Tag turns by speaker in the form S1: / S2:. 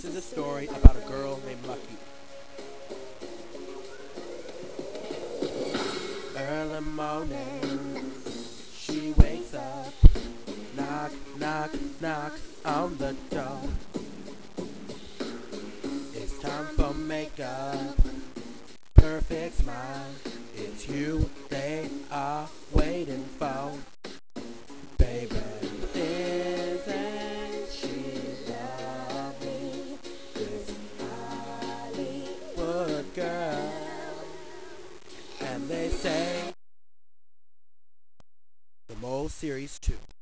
S1: is a story about a girl named Lucky. Early morning, she wakes up, knock, knock, knock on the door. It's time for makeup, perfect smile. It's you they are waiting for. Baby, isn't she lovely? This Hollywood girl. And they say the Mole Series 2.